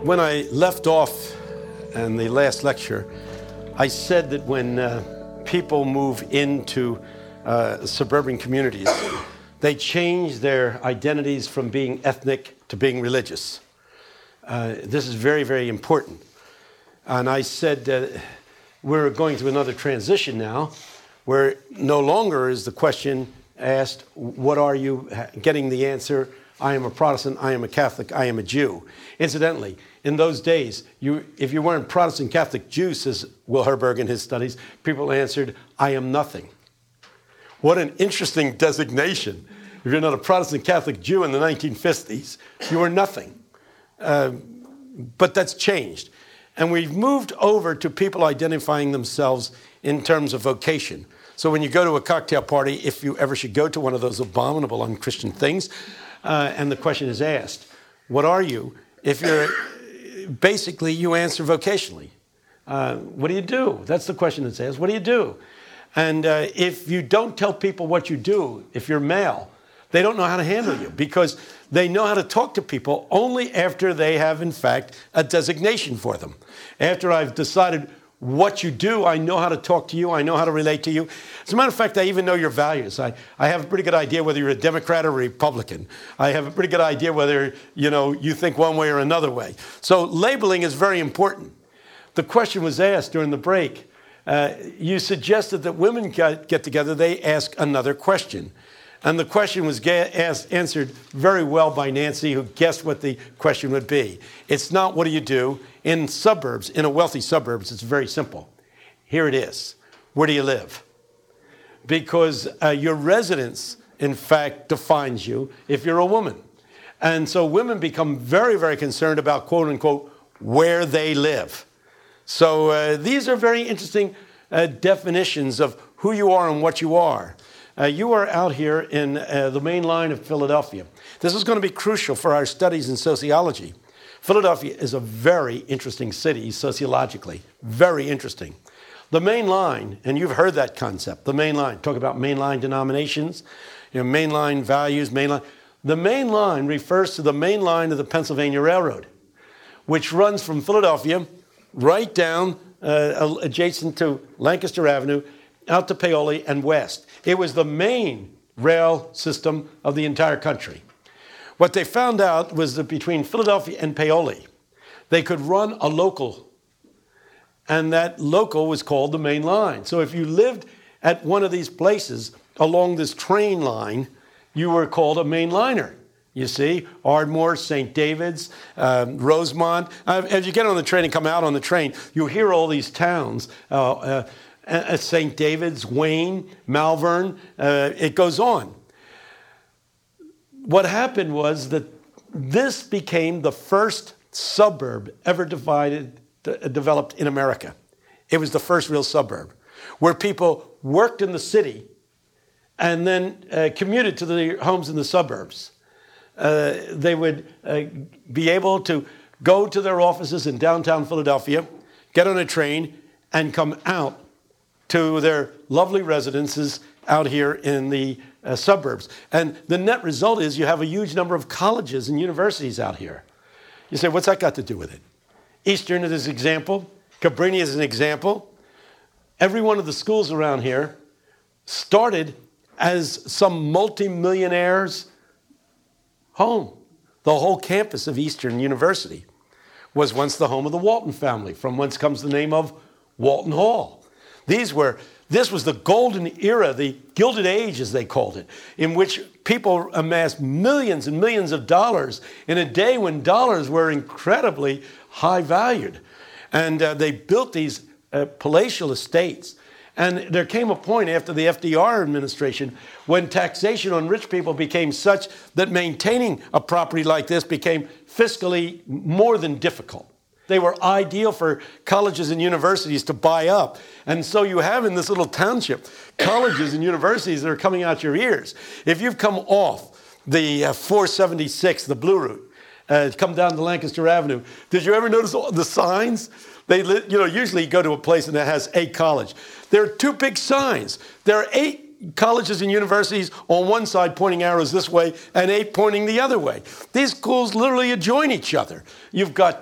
When I left off in the last lecture, I said that when people move into suburban communities, they change their identities from being ethnic to being religious. This is very, very important. And I said we're going through another transition now, where no longer is the question asked, what are you? Getting the answer, I am a Protestant, I am a Catholic, I am a Jew. Incidentally, in those days, if you weren't Protestant, Catholic, Jew, says Will Herberg in his studies, people answered, I am nothing. What an interesting designation. If you're not a Protestant, Catholic, Jew in the 1950s, you were nothing. But that's changed. And we've moved over to people identifying themselves in terms of vocation. So when you go to a cocktail party, if you ever should go to one of those abominable unchristian things, and the question is asked, what are you? If you're, basically you answer vocationally. What do you do? That's the question that's asked. What do you do? And if you don't tell people what you do, if you're male, they don't know how to handle you because they know how to talk to people only after they have, in fact, a designation for them. After I've decided what you do, I know how to talk to you, I know how to relate to you. As a matter of fact, I even know your values. I have a pretty good idea whether you're a Democrat or a Republican. I have a pretty good idea whether, you think one way or another way. So labeling is very important. The question was asked during the break. You suggested that women get together, they ask another question. And the question was answered very well by Nancy, who guessed what the question would be. It's not what do you do? In suburbs, in a wealthy suburbs, it's very simple. Here it is. Where do you live? Because your residence, in fact, defines you if you're a woman. And so women become very, very concerned about, quote unquote, where they live. So these are very interesting definitions of who you are and what you are. You are out here in the main line of Philadelphia. This is going to be crucial for our studies in sociology. Philadelphia is a very interesting city sociologically, very interesting. The main line, and you've heard that concept, the main line, talk about mainline denominations, mainline values, mainline. The main line refers to the main line of the Pennsylvania Railroad, which runs from Philadelphia right down adjacent to Lancaster Avenue, out to Paoli and west. It was the main rail system of the entire country. What they found out was that between Philadelphia and Paoli, they could run a local, and that local was called the main line. So if you lived at one of these places along this train line, you were called a main liner. You see, Ardmore, St. David's, Rosemont. As you get on the train and come out on the train, you hear all these towns, St. David's, Wayne, Malvern, it goes on. What happened was that this became the first suburb ever developed in America. It was the first real suburb where people worked in the city and then commuted to their homes in the suburbs. They would be able to go to their offices in downtown Philadelphia, get on a train, and come out to their lovely residences out here in the suburbs. And the net result is you have a huge number of colleges and universities out here. You say, what's that got to do with it? Eastern is an example. Cabrini is an example. Every one of the schools around here started as some multimillionaire's home. The whole campus of Eastern University was once the home of the Walton family, from whence comes the name of Walton Hall. This was the golden era, the Gilded Age, as they called it, in which people amassed millions and millions of dollars in a day when dollars were incredibly high valued. And they built these palatial estates. And there came a point after the FDR administration when taxation on rich people became such that maintaining a property like this became fiscally more than difficult. They were ideal for colleges and universities to buy up. And so you have in this little township colleges and universities that are coming out your ears. If you've come off the 476, the Blue Route, come down to Lancaster Avenue, did you ever notice the signs? They usually go to a place and that has a college. There are two big signs. There are 8 colleges and universities on one side pointing arrows this way and 8 pointing the other way. These schools literally adjoin each other. You've got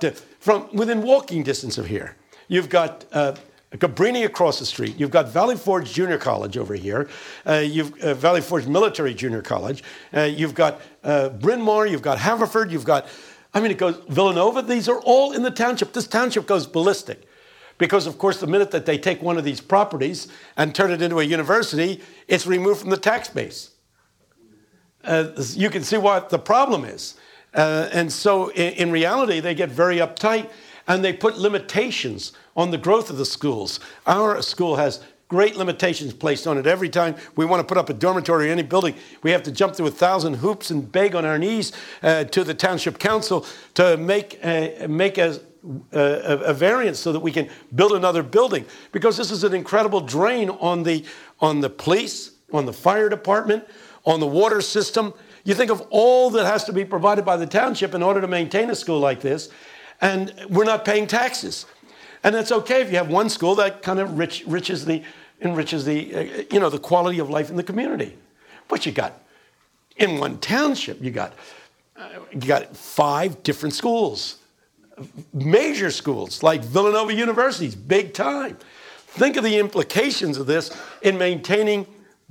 from within walking distance of here. You've got Cabrini across the street. You've got Valley Forge Junior College over here. You've Valley Forge Military Junior College. You've got Bryn Mawr. You've got Haverford. You've got, it goes Villanova. These are all in the township. This township goes ballistic because, of course, the minute that they take one of these properties and turn it into a university, it's removed from the tax base. You can see what the problem is. And so in reality, they get very uptight and they put limitations on the growth of the schools. Our school has great limitations placed on it. Every time we want to put up a dormitory or any building, we have to jump through 1,000 hoops and beg on our knees to the township council to make a variance so that we can build another building. Because this is an incredible drain on the police, on the fire department, on the water system. You think of all that has to be provided by the township in order to maintain a school like this, and we're not paying taxes. And that's okay if you have one school that kind of enriches the the quality of life in the community. But you got in one township, you got 5 different schools, major schools like Villanova University's big time. Think of the implications of this in maintaining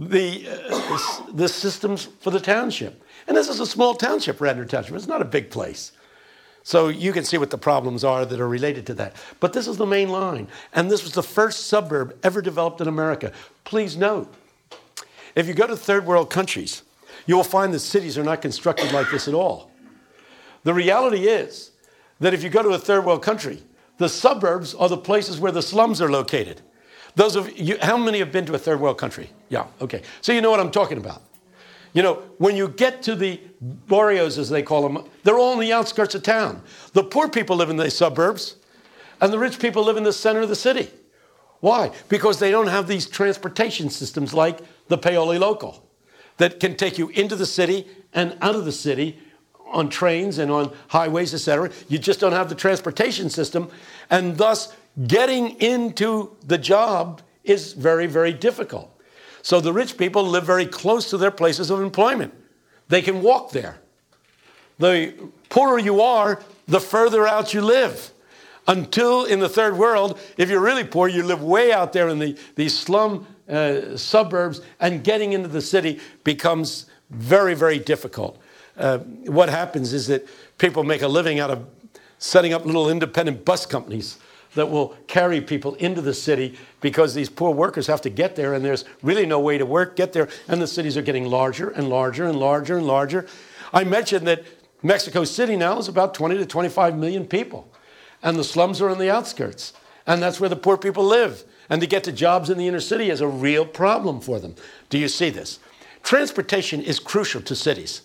the systems for the township. And this is a small township, Radnor Township. It's not a big place. So you can see what the problems are that are related to that. But this is the main line. And this was the first suburb ever developed in America. Please note, if you go to third world countries, you will find that cities are not constructed like this at all. The reality is that if you go to a third world country, the suburbs are the places where the slums are located. Those of you, how many have been to a third world country? Yeah, okay. So you know what I'm talking about. When you get to the barrios, as they call them, they're all on the outskirts of town. The poor people live in the suburbs, and the rich people live in the center of the city. Why? Because they don't have these transportation systems like the Paoli Local that can take you into the city and out of the city on trains and on highways, etc. You just don't have the transportation system, and thus getting into the job is very, very difficult. So the rich people live very close to their places of employment. They can walk there. The poorer you are, the further out you live. Until in the third world, if you're really poor, you live way out there in these slum suburbs, and getting into the city becomes very, very difficult. What happens is that people make a living out of setting up little independent bus companies that will carry people into the city because these poor workers have to get there, and there's really no way to get there, and the cities are getting larger and larger and larger and larger. I mentioned that Mexico City now is about 20 to 25 million people, and the slums are on the outskirts, and that's where the poor people live. And to get to jobs in the inner city is a real problem for them. Do you see this? Transportation is crucial to cities.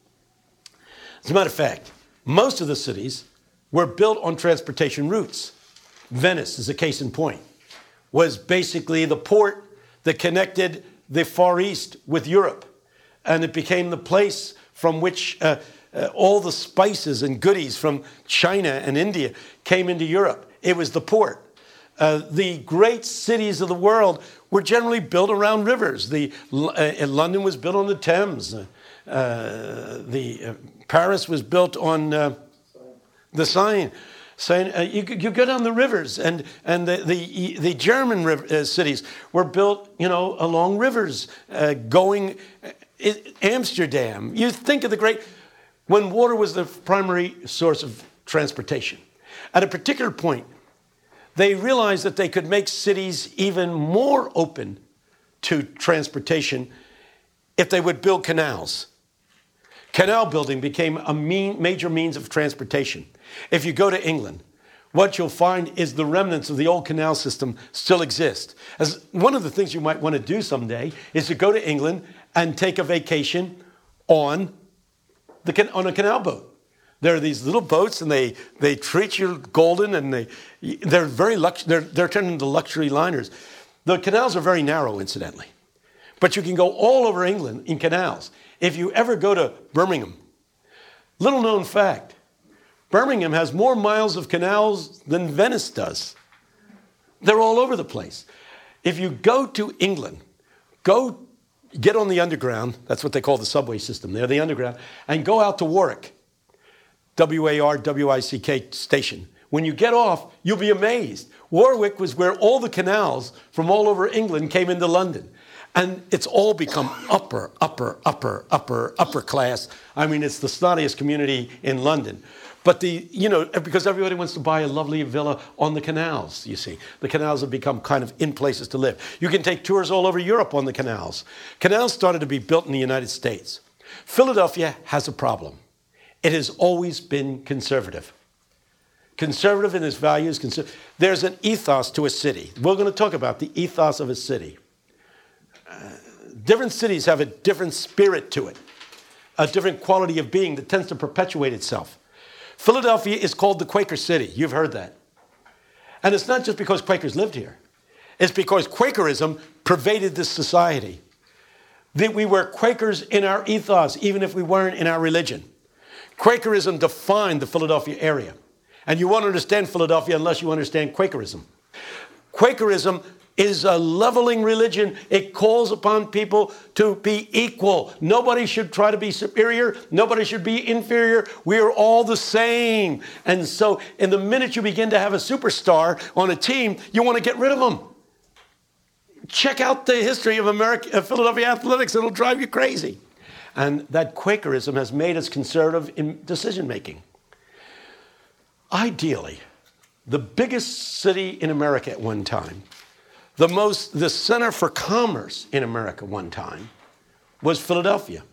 As a matter of fact, most of the cities were built on transportation routes. Venice is a case in point, was basically the port that connected the Far East with Europe. And it became the place from which all the spices and goodies from China and India came into Europe. It was the port. The great cities of the world were generally built around rivers. London was built on the Thames. Paris was built on the Seine. You go down the rivers, and the German cities were built, along rivers, going Amsterdam. You think of when water was the primary source of transportation. At a particular point, they realized that they could make cities even more open to transportation if they would build canals. Canal building became a major means of transportation. If you go to England, what you'll find is the remnants of the old canal system still exist. As one of the things you might want to do someday is to go to England and take a vacation on a canal boat. There are these little boats, and they treat you golden, and they're very they're turned into luxury liners. The canals are very narrow, incidentally, but you can go all over England in canals. If you ever go to Birmingham, little known fact, Birmingham has more miles of canals than Venice does. They're all over the place. If you go to England, go get on the underground, that's what they call the subway system there, the underground, and go out to Warwick, W-A-R-W-I-C-K station, When you get off, you'll be amazed. Warwick was where all the canals from all over England came into London. And it's all become upper class. I mean, it's the snottiest community in London. But because everybody wants to buy a lovely villa on the canals, you see. The canals have become kind of in places to live. You can take tours all over Europe on the canals. Canals started to be built in the United States. Philadelphia has a problem. It has always been conservative. Conservative in its values. There's an ethos to a city. We're going to talk about the ethos of a city. Different cities have a different spirit to it, a different quality of being that tends to perpetuate itself. Philadelphia is called the Quaker City. You've heard that. And it's not just because Quakers lived here. It's because Quakerism pervaded this society. That we were Quakers in our ethos, even if we weren't in our religion. Quakerism defined the Philadelphia area. And you won't understand Philadelphia unless you understand Quakerism. Quakerism is a leveling religion. It calls upon people to be equal. Nobody should try to be superior. Nobody should be inferior. We are all the same. And so in the minute you begin to have a superstar on a team, you want to get rid of them. Check out the history of Philadelphia athletics. It'll drive you crazy. And that Quakerism has made us conservative in decision making. Ideally, the biggest city in America at one time, the center for commerce in America one time, was Philadelphia.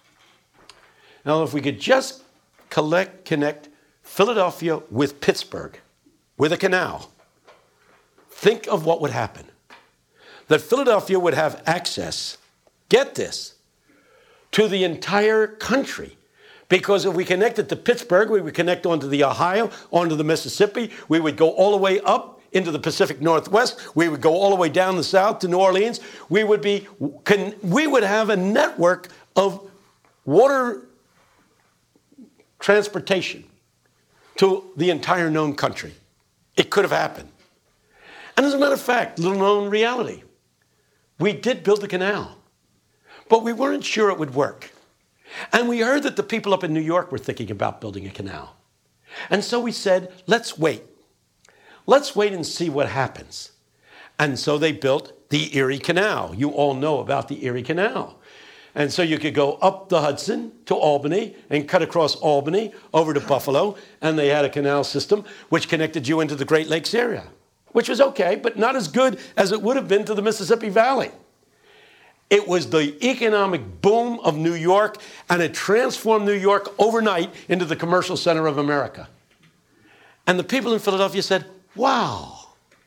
Now, if we could just connect Philadelphia with Pittsburgh, with a canal, think of what would happen. That Philadelphia would have access, get this, to the entire country. Because if we connected to Pittsburgh, we would connect onto the Ohio, onto the Mississippi. We would go all the way up into the Pacific Northwest. We would go all the way down the south to New Orleans. We would have a network of water transportation to the entire known country. It could have happened. And as a matter of fact, little known reality, we did build a canal, but we weren't sure it would work. And we heard that the people up in New York were thinking about building a canal. And so we said, let's wait. Let's wait and see what happens. And so they built the Erie Canal. You all know about the Erie Canal. And so you could go up the Hudson to Albany and cut across Albany over to Buffalo. And they had a canal system which connected you into the Great Lakes area, which was okay, but not as good as it would have been to the Mississippi Valley. It was the economic boom of New York, and it transformed New York overnight into the commercial center of America. And the people in Philadelphia said, wow,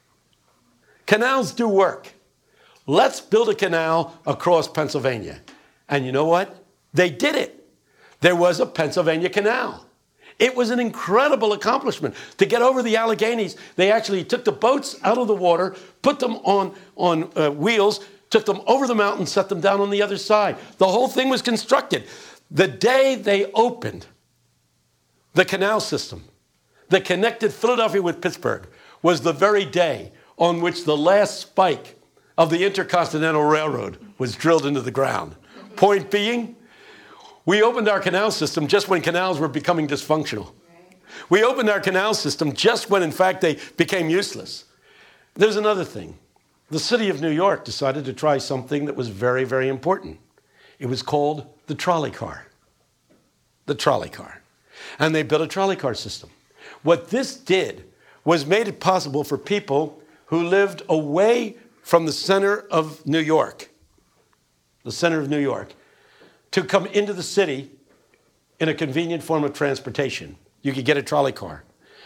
canals do work. Let's build a canal across Pennsylvania. And you know what? They did it. There was a Pennsylvania Canal. It was an incredible accomplishment. To get over the Alleghenies, they actually took the boats out of the water, put them on wheels, took them over the mountain, set them down on the other side. The whole thing was constructed. The day they opened the canal system that connected Philadelphia with Pittsburgh was the very day on which the last spike of the Intercontinental Railroad was drilled into the ground. Point being, we opened our canal system just when canals were becoming dysfunctional. We opened our canal system just when, in fact, they became useless. There's another thing. The city of New York decided to try something that was very, very important. It was called the trolley car. The trolley car. And they built a trolley car system. What this did was made it possible for people who lived away from the center of New York, to come into the city in a convenient form of transportation. You could get a trolley car.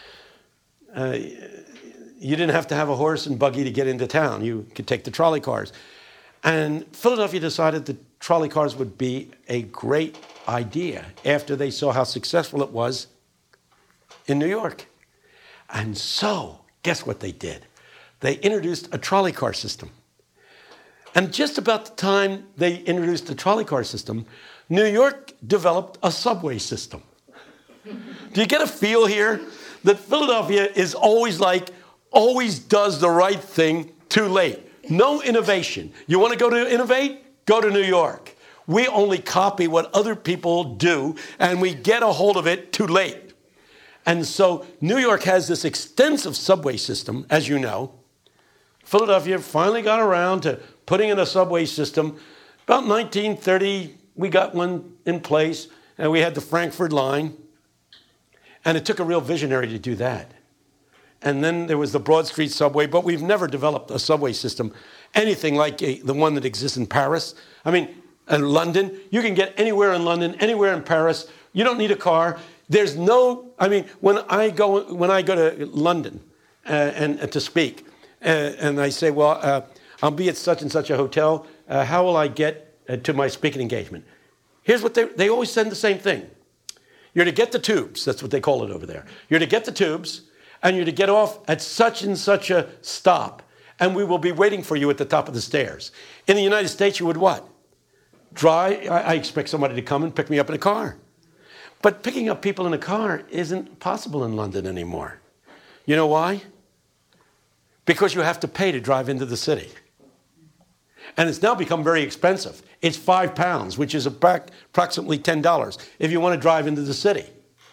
You didn't have to have a horse and buggy to get into town. You could take the trolley cars. And Philadelphia decided that trolley cars would be a great idea after they saw how successful it was in New York. And so, guess what they did? They introduced a trolley car system. And just about the time they introduced the trolley car system, New York developed a subway system. Do you get a feel here that Philadelphia is always does the right thing too late? No innovation. You want to go to innovate? Go to New York. We only copy what other people do, and we get a hold of it too late. And so New York has this extensive subway system, as you know. Philadelphia finally got around to putting in a subway system. About 1930, we got one in place, and we had the Frankfurt line. And it took a real visionary to do that. And then there was the Broad Street subway, but we've never developed a subway system, anything like the one that exists in Paris. I mean, in London, you can get anywhere in London, anywhere in Paris. You don't need a car. There's no, I mean, when I go to London and to speak, and I say, well, I'll be at such and such a hotel. How will I get to my speaking engagement? Here's what they always send the same thing. You're to get the tubes. That's what they call it over there. You're to get the tubes, and you're to get off at such and such a stop, and we will be waiting for you at the top of the stairs. In the United States, you would what? I expect somebody to come and pick me up in a car. But picking up people in a car isn't possible in London anymore. You know why? Because you have to pay to drive into the city. And it's now become very expensive. It's £5, which is approximately $10 if you want to drive into the city.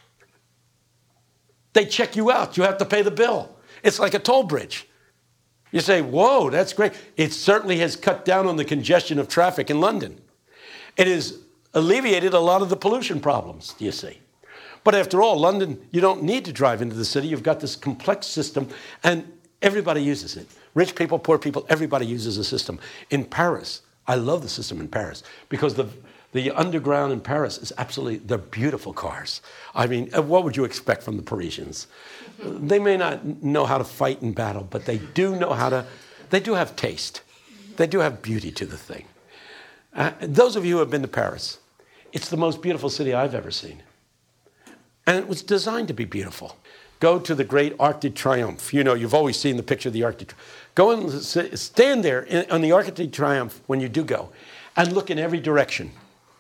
They check you out. You have to pay the bill. It's like a toll bridge. You say, whoa, that's great. It certainly has cut down on the congestion of traffic in London. It has alleviated a lot of the pollution problems, you see. But after all, London, you don't need to drive into the city. You've got this complex system, and everybody uses it. Rich people, poor people, everybody uses the system. In Paris, I love the system in Paris because the underground in Paris is absolutely, they're beautiful cars. I mean, what would you expect from the Parisians? They may not know how to fight in battle, but they do know how to, they do have taste. They do have beauty to the thing. Those of you who have been to Paris, it's the most beautiful city I've ever seen. And it was designed to be beautiful. Go to the great Arc de Triomphe. You know, you've always seen the picture of the Arc de Triomphe. Go and stand there on the Arc de Triomphe when you do go and look in every direction.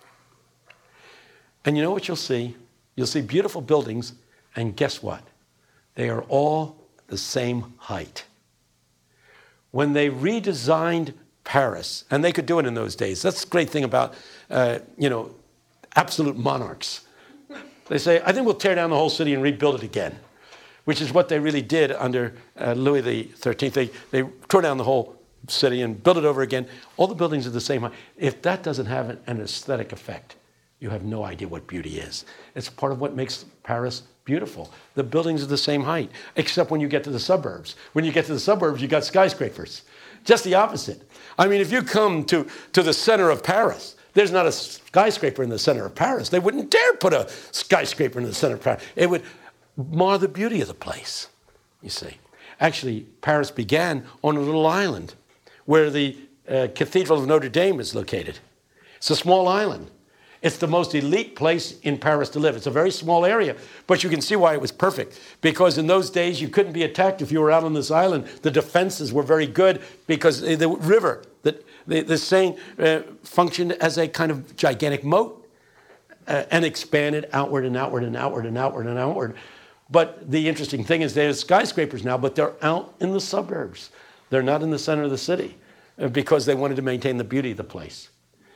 And you know what you'll see? You'll see beautiful buildings, and guess what? They are all the same height. When they redesigned Paris, and they could do it in those days. That's the great thing about, absolute monarchs. They say, I think we'll tear down the whole city and rebuild it again, which is what they really did under Louis XIII. They tore down the whole city and built it over again. All the buildings are the same height. If that doesn't have an aesthetic effect, you have no idea what beauty is. It's part of what makes Paris beautiful. The buildings are the same height, except when you get to the suburbs. When you get to the suburbs, you got skyscrapers. Just the opposite. I mean, if you come to the center of Paris, there's not a skyscraper in the center of Paris. They wouldn't dare put a skyscraper in the center of Paris. It would mar the beauty of the place, you see. Actually, Paris began on a little island where the Cathedral of Notre Dame is located. It's a small island. It's the most elite place in Paris to live. It's a very small area, but you can see why it was perfect. Because in those days, you couldn't be attacked if you were out on this island. The defenses were very good because the river, the Seine, functioned as a kind of gigantic moat and expanded outward and outward and outward and outward and outward. But the interesting thing is there's skyscrapers now, but they're out in the suburbs. They're not in the center of the city because they wanted to maintain the beauty of the place.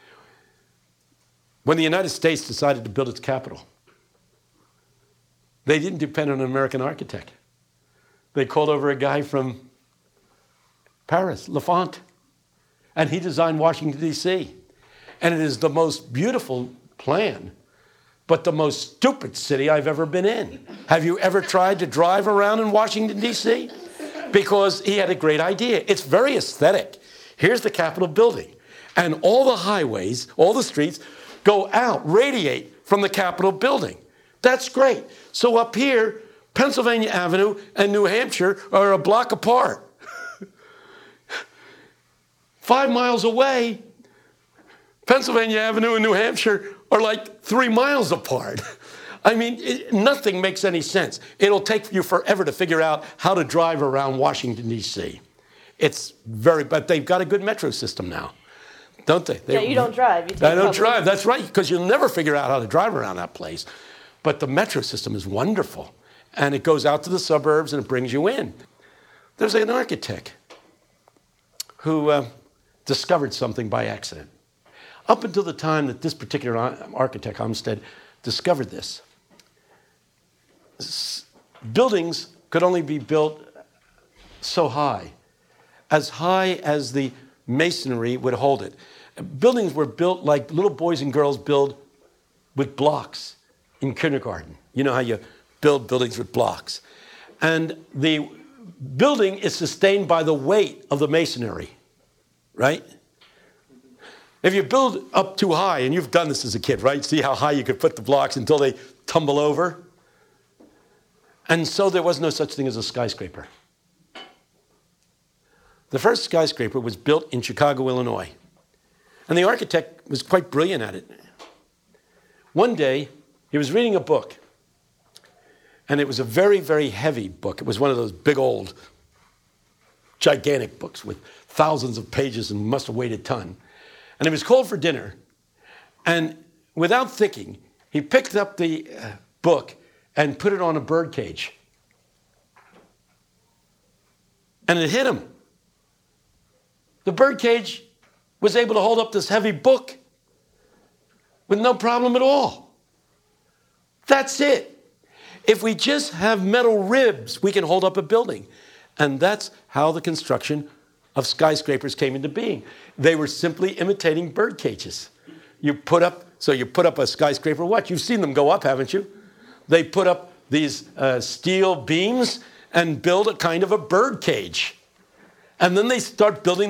When the United States decided to build its capital, they didn't depend on an American architect. They called over a guy from Paris, Lafont, and he designed Washington, D.C. And it is the most beautiful plan, but the most stupid city I've ever been in. Have you ever tried to drive around in Washington, D.C.? Because he had a great idea. It's very aesthetic. Here's the Capitol building, and all the highways, all the streets, go out, radiate from the Capitol building. That's great. So up here, Pennsylvania Avenue and New Hampshire are a block apart. 5 miles away, Pennsylvania Avenue and New Hampshire are like 3 miles apart. I mean, nothing makes any sense. It'll take you forever to figure out how to drive around Washington, D.C. But they've got a good metro system now. Don't they? Yeah, you don't drive. I don't drive. That's right, because you'll never figure out how to drive around that place. But the metro system is wonderful. And it goes out to the suburbs and it brings you in. There's an architect who discovered something by accident. Up until the time that this particular architect, Olmsted, discovered this, buildings could only be built so high as the masonry would hold it. Buildings were built like little boys and girls build with blocks in kindergarten. You know how you build buildings with blocks. And the building is sustained by the weight of the masonry, right? If you build up too high, and you've done this as a kid, right? See how high you could put the blocks until they tumble over? And so there was no such thing as a skyscraper. The first skyscraper was built in Chicago, Illinois. And the architect was quite brilliant at it. One day, he was reading a book. And it was a very, very heavy book. It was one of those big old, gigantic books with thousands of pages and must have weighed a ton. And he was called for dinner. And without thinking, he picked up the book and put it on a bird cage. And it hit him. The bird cage was able to hold up this heavy book with no problem at all. That's it. If we just have metal ribs, we can hold up a building. And that's how the construction of skyscrapers came into being. They were simply imitating bird cages. You put up a skyscraper, what? You've seen them go up, haven't you? They put up these steel beams and build a kind of a bird cage. And then they start building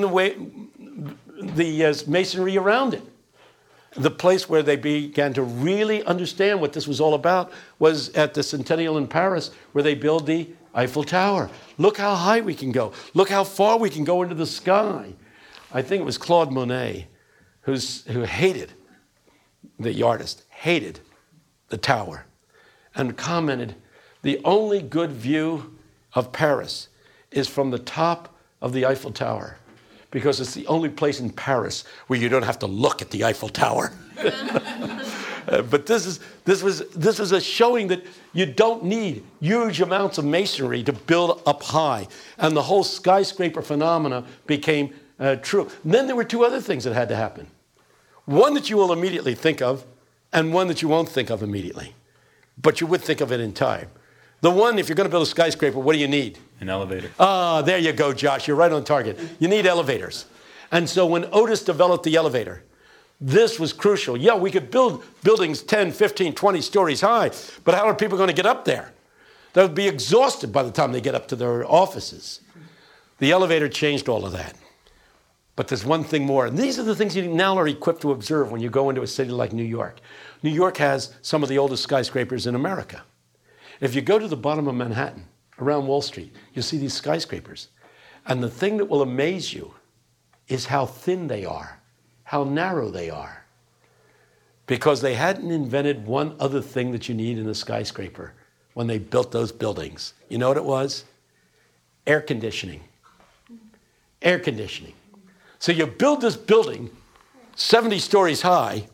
the masonry around it. The place where they began to really understand what this was all about was at the Centennial in Paris, where they build the Eiffel Tower. Look how high we can go. Look how far we can go into the sky. I think it was Claude Monet who hated, the artist, hated the tower and commented, the only good view of Paris is from the top of the Eiffel Tower, because it's the only place in Paris where you don't have to look at the Eiffel Tower. But this was a showing that you don't need huge amounts of masonry to build up high. And the whole skyscraper phenomena became true. And then there were two other things that had to happen. One that you will immediately think of, and one that you won't think of immediately. But you would think of it in time. The one, if you're going to build a skyscraper, what do you need? An elevator. Ah, there you go, Josh. You're right on target. You need elevators. And so when Otis developed the elevator, this was crucial. Yeah, we could build buildings 10, 15, 20 stories high, but how are people going to get up there? They would be exhausted by the time they get up to their offices. The elevator changed all of that. But there's one thing more, and these are the things you now are equipped to observe when you go into a city like New York. New York has some of the oldest skyscrapers in America. If you go to the bottom of Manhattan, around Wall Street, you'll see these skyscrapers. And the thing that will amaze you is how thin they are, how narrow they are. Because they hadn't invented one other thing that you need in a skyscraper when they built those buildings. You know what it was? Air conditioning. Air conditioning. So you build this building 70 stories high,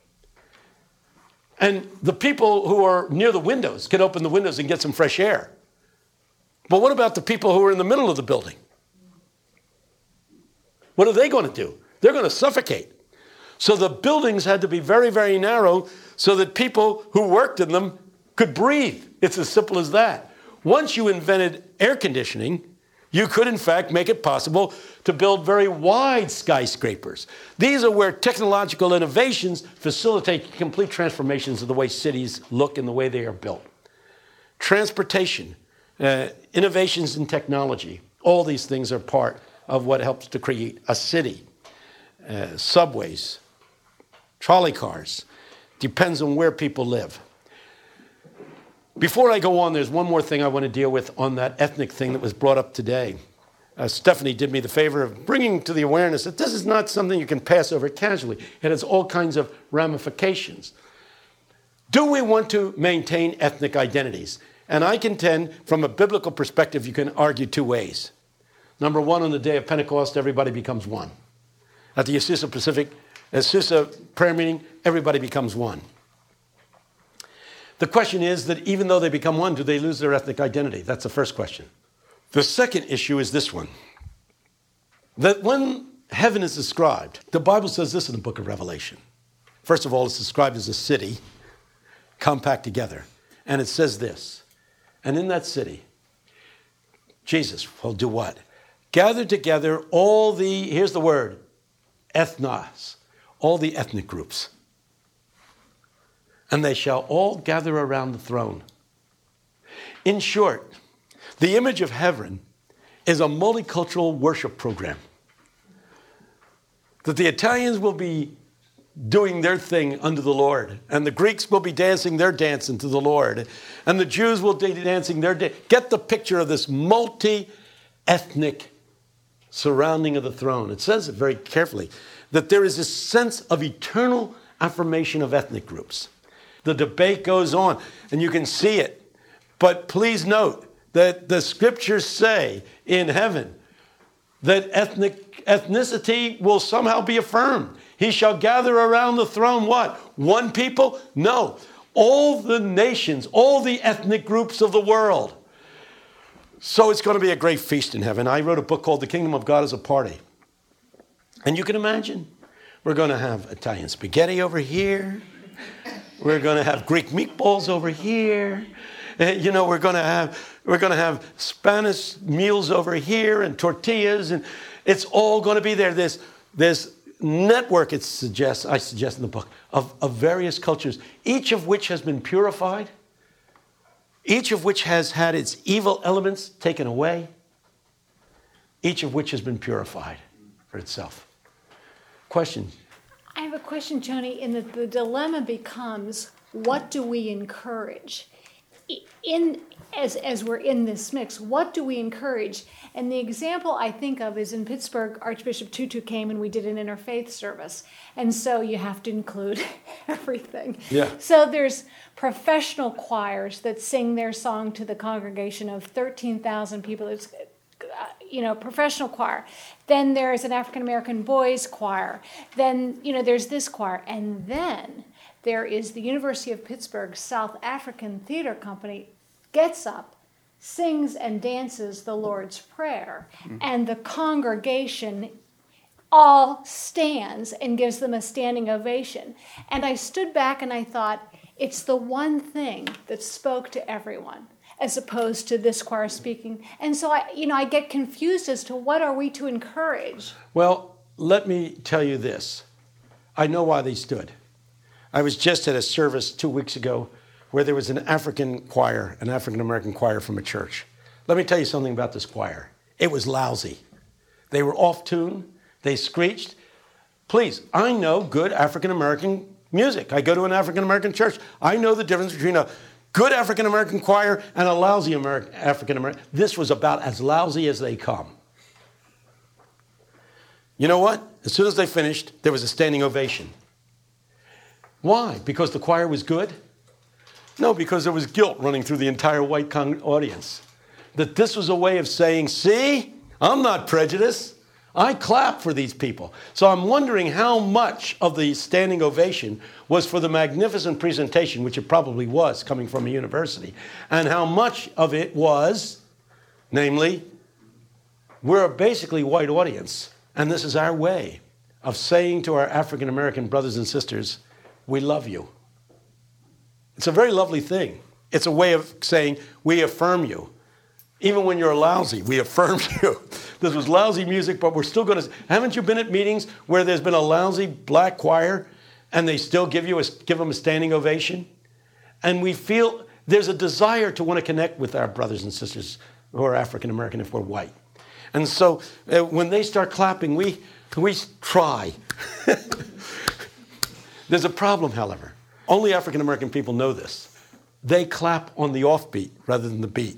and the people who are near the windows can open the windows and get some fresh air. But what about the people who are in the middle of the building? What are they going to do? They're going to suffocate. So the buildings had to be very, very narrow so that people who worked in them could breathe. It's as simple as that. Once you invented air conditioning, you could, in fact, make it possible to build very wide skyscrapers. These are where technological innovations facilitate complete transformations of the way cities look and the way they are built. Transportation, innovations in technology, all these things are part of what helps to create a city. Subways, trolley cars, depends on where people live. Before I go on, there's one more thing I want to deal with on that ethnic thing that was brought up today. Stephanie did me the favor of bringing to the awareness that this is not something you can pass over casually. It has all kinds of ramifications. Do we want to maintain ethnic identities? And I contend, from a biblical perspective, you can argue two ways. Number one, on the day of Pentecost, everybody becomes one. At the Azusa prayer meeting, everybody becomes one. The question is that even though they become one, do they lose their ethnic identity? That's the first question. The second issue is this one. That when heaven is described, the Bible says this in the book of Revelation. First of all, it's described as a city, compact together. And it says this, And in that city, Jesus will do what? Gather together all the, here's the word, ethnos, all the ethnic groups. And they shall all gather around the throne. In short, the image of heaven is a multicultural worship program. That the Italians will be doing their thing unto the Lord, and the Greeks will be dancing their dance unto the Lord, and the Jews will be dancing their dance. Get the picture of this multi-ethnic surrounding of the throne. It says it very carefully, that there is this sense of eternal affirmation of ethnic groups. The debate goes on, and you can see it. But please note that the scriptures say in heaven that ethnicity will somehow be affirmed. He shall gather around the throne what? One people? No. All the nations, all the ethnic groups of the world. So it's going to be a great feast in heaven. I wrote a book called The Kingdom of God is a Party. And you can imagine, we're going to have Italian spaghetti over here. We're going to have Greek meatballs over here. You know, we're going to have Spanish meals over here and tortillas, and it's all going to be there. This network, I suggest in the book, of various cultures, each of which has been purified, each of which has had its evil elements taken away, each of which has been purified for itself. Question. I have a question, Tony, in that the dilemma becomes, what do we encourage? As we're in this mix, what do we encourage? And the example I think of is in Pittsburgh, Archbishop Tutu came and we did an interfaith service. And so you have to include everything. Yeah. So there's professional choirs that sing their song to the congregation of 13,000 people. It's professional choir. Then there's an African-American boys choir. Then, there's this choir. And then there is the University of Pittsburgh South African Theater Company gets up, sings and dances the Lord's Prayer. And the congregation all stands and gives them a standing ovation. And I stood back and I thought, it's the one thing that spoke to everyone, as opposed to this choir speaking. And so I get confused as to what are we to encourage? Well, let me tell you this. I know why they stood. I was just at a service 2 weeks ago where there was an African American choir from a church. Let me tell you something about this choir. It was lousy. They were off tune. They screeched. Please, I know good African American music. I go to an African American church. I know the difference between a good African American choir and a lousy African American. This was about as lousy as they come. You know what? As soon as they finished, there was a standing ovation. Why? Because the choir was good? No, because there was guilt running through the entire white audience. That this was a way of saying, see, I'm not prejudiced. I clap for these people. So I'm wondering how much of the standing ovation was for the magnificent presentation, which it probably was coming from a university, and how much of it was, namely, we're a basically white audience, and this is our way of saying to our African American brothers and sisters, we love you. It's a very lovely thing. It's a way of saying, we affirm you. Even when you're lousy, we affirm you. This was lousy music, but we're still going to... Haven't you been at meetings where there's been a lousy black choir and they still give them a standing ovation? And we feel there's a desire to want to connect with our brothers and sisters who are African American if we're white. And so when they start clapping, we try. There's a problem, however. Only African American people know this. They clap on the offbeat rather than the beat.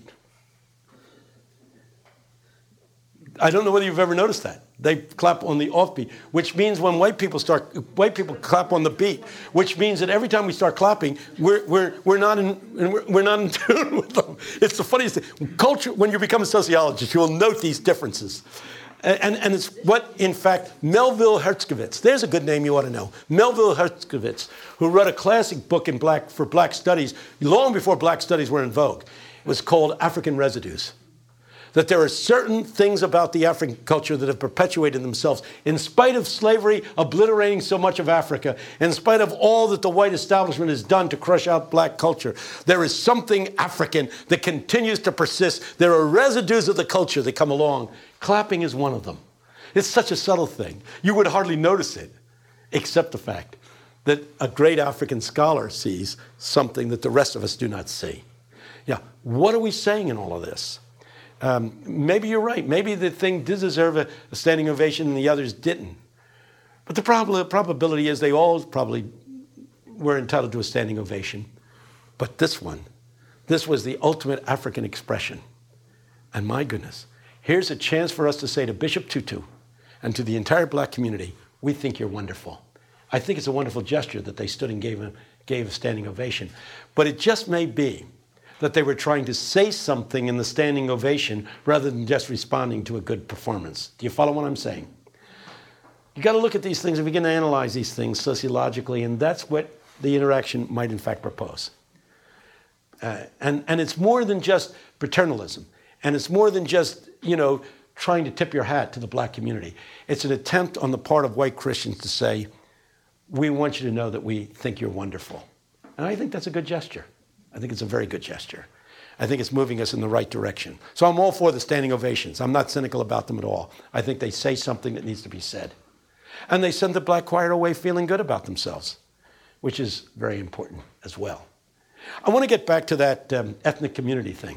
I don't know whether you've ever noticed that. They clap on the offbeat, which means when white people clap on the beat, which means that every time we start clapping, we're not in tune with them. It's the funniest thing. Culture, when you become a sociologist, you'll note these differences. And it's what, in fact, Melville Herskovits, there's a good name you ought to know, Melville Herskovits, who wrote a classic book for black studies, long before black studies were in vogue. It was called African Residues. that there are certain things about the African culture that have perpetuated themselves in spite of slavery obliterating so much of Africa, in spite of all that the white establishment has done to crush out black culture. There is something African that continues to persist. There are residues of the culture that come along. Clapping is one of them. It's such a subtle thing. You would hardly notice it, except the fact that a great African scholar sees something that the rest of us do not see. Yeah, what are we saying in all of this? Maybe you're right. Maybe the thing did deserve a standing ovation and the others didn't. But the probability is they all probably were entitled to a standing ovation. But this was the ultimate African expression. And my goodness, here's a chance for us to say to Bishop Tutu and to the entire black community, we think you're wonderful. I think it's a wonderful gesture that they stood and gave a standing ovation. But it just may be that they were trying to say something in the standing ovation rather than just responding to a good performance. Do you follow what I'm saying? You got to look at these things and begin to analyze these things sociologically, and that's what the interaction might in fact propose. And it's more than just paternalism, and it's more than just, trying to tip your hat to the black community. It's an attempt on the part of white Christians to say, we want you to know that we think you're wonderful. And I think that's a good gesture. I think it's a very good gesture. I think it's moving us in the right direction. So I'm all for the standing ovations. I'm not cynical about them at all. I think they say something that needs to be said. And they send the black choir away feeling good about themselves, which is very important as well. I want to get back to that ethnic community thing,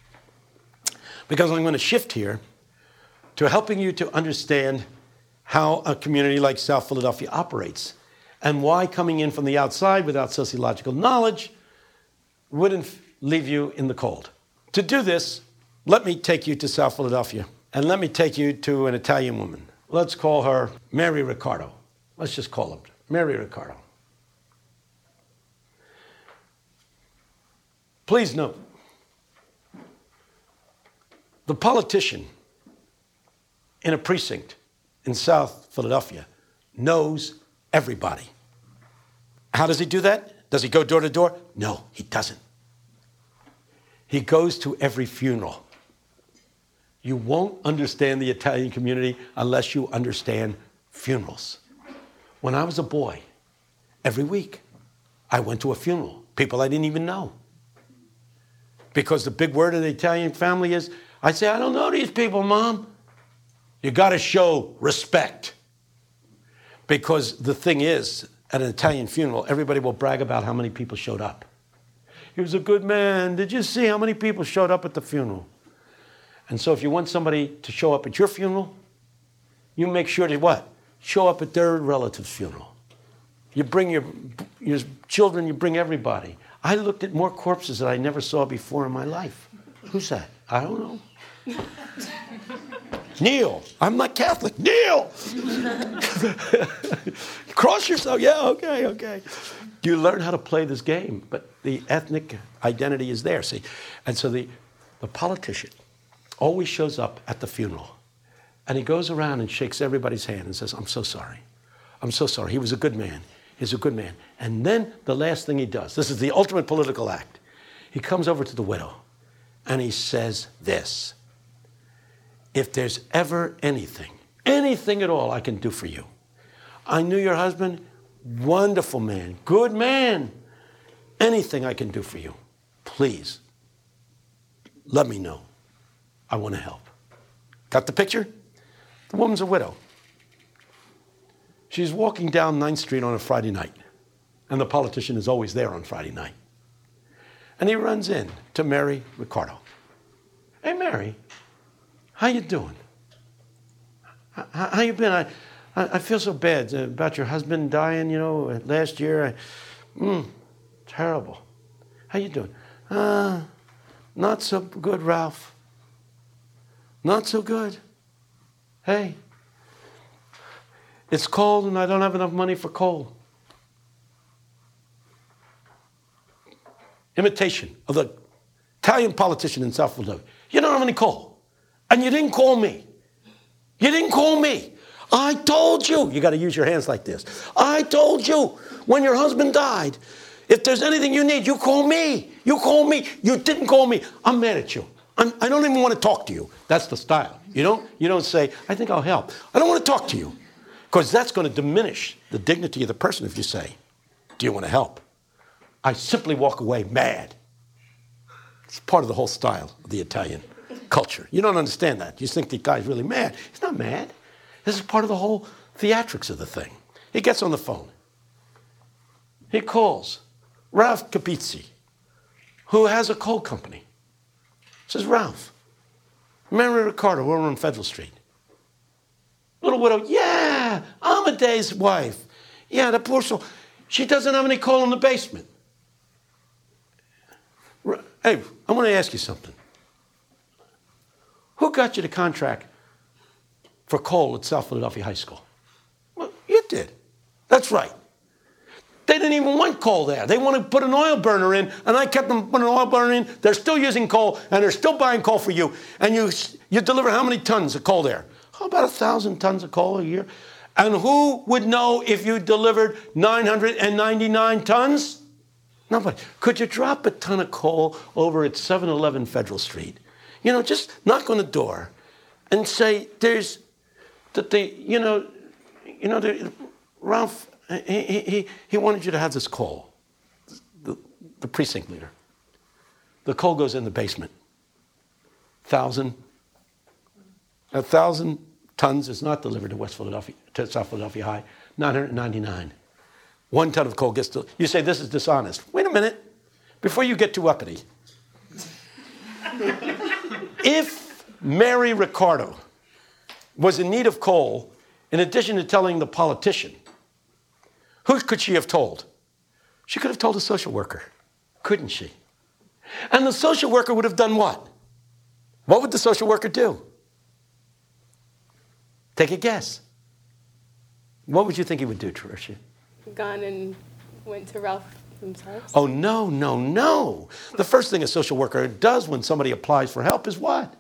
because I'm going to shift here to helping you to understand how a community like South Philadelphia operates, and why coming in from the outside without sociological knowledge wouldn't leave you in the cold. To do this, let me take you to South Philadelphia, and let me take you to an Italian woman. Let's call her Mary Ricardo. Let's just call her Mary Ricardo. Please note, the politician in a precinct in South Philadelphia knows everybody. How does he do that? Does he go door to door? No, he doesn't. He goes to every funeral. You won't understand the Italian community unless you understand funerals. When I was a boy, every week, I went to a funeral. People I didn't even know. Because the big word of the Italian family is, I say, I don't know these people, Mom. You got to show respect. Because the thing is, at an Italian funeral, everybody will brag about how many people showed up. He was a good man. Did you see how many people showed up at the funeral? And so if you want somebody to show up at your funeral, you make sure to what? Show up at their relative's funeral. You bring your children, you bring everybody. I looked at more corpses that I never saw before in my life. Who's that? I don't know. Kneel. I'm not Catholic. Kneel. Cross yourself. Yeah, okay. You learn how to play this game, but the ethnic identity is there, see? And so the politician always shows up at the funeral, and he goes around and shakes everybody's hand and says, I'm so sorry. I'm so sorry. He was a good man. He's a good man. And then the last thing he does, this is the ultimate political act. He comes over to the widow, and he says this: if there's ever anything at all I can do for you, I knew your husband, wonderful man, good man. Anything I can do for you, please let me know. I want to help. Got the picture? The woman's a widow. She's walking down 9th Street on a Friday night, and the politician is always there on Friday night. And he runs in to Mary Ricardo. Hey, Mary, how you doing? How you been? I feel so bad about your husband dying, last year. Terrible. How you doing? Not so good, Ralph. Not so good. Hey, it's cold and I don't have enough money for coal. Imitation of the Italian politician in South Philadelphia. You don't have any coal. And you didn't call me. You didn't call me. I told you. You got to use your hands like this. I told you when your husband died, if there's anything you need, you call me. You call me. You didn't call me. I'm mad at you. I don't even want to talk to you. That's the style. You don't say, I think I'll help. I don't want to talk to you. Because that's going to diminish the dignity of the person if you say, do you want to help? I simply walk away mad. It's part of the whole style of the Italian culture. You don't understand that. You think the guy's really mad. He's not mad. This is part of the whole theatrics of the thing. He gets on the phone. He calls Ralph Capizzi, who has a coal company. Says, Ralph, Mary Ricardo, we're on Federal Street. Little widow, yeah, Amadeus' wife. Yeah, the poor soul. She doesn't have any coal in the basement. Hey, I want to ask you something. Who got you the contract for coal at South Philadelphia High School? Well, you did. That's right. They didn't even want coal there. They wanted to put an oil burner in, and I kept them putting an oil burner in. They're still using coal, and they're still buying coal for you. And you deliver how many tons of coal there? Oh, about 1,000 tons of coal a year. And who would know if you delivered 999 tons? Nobody. Could you drop a ton of coal over at 711 Federal Street? Just knock on the door and say, there's, Ralph, he wanted you to have this coal, the precinct leader. The coal goes in the basement. 1,000 tons is not delivered to South Philadelphia High. 999. 1 ton of coal gets to. You say this is dishonest. Wait a minute. Before you get too uppity. If Mary Ricardo was in need of coal, in addition to telling the politician, who could she have told? She could have told a social worker, couldn't she? And the social worker would have done what? What would the social worker do? Take a guess. What would you think he would do, Tricia? Gone and went to Ralph themselves? Oh, no. The first thing a social worker does when somebody applies for help is what?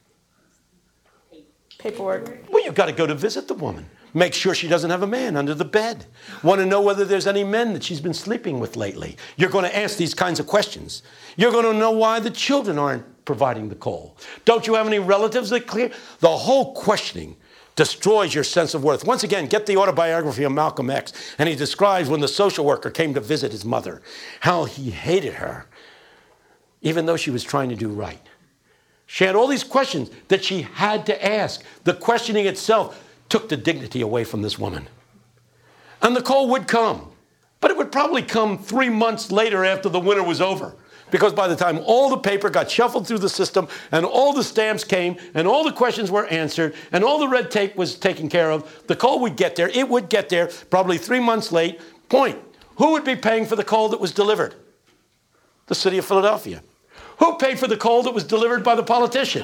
Paperwork. Well, you've got to go to visit the woman. Make sure she doesn't have a man under the bed. Want to know whether there's any men that she's been sleeping with lately. You're going to ask these kinds of questions. You're going to know why the children aren't providing the coal. Don't you have any relatives that clear? The whole questioning destroys your sense of worth. Once again, get the autobiography of Malcolm X, and he describes when the social worker came to visit his mother, how he hated her, even though she was trying to do right. She had all these questions that she had to ask. The questioning itself took the dignity away from this woman. And the coal would come, but it would probably come 3 months later after the winter was over. Because by the time all the paper got shuffled through the system and all the stamps came and all the questions were answered and all the red tape was taken care of, the coal would get there. It would get there probably 3 months late. Point. Who would be paying for the coal that was delivered? The city of Philadelphia. Who paid for the coal that was delivered by the politician?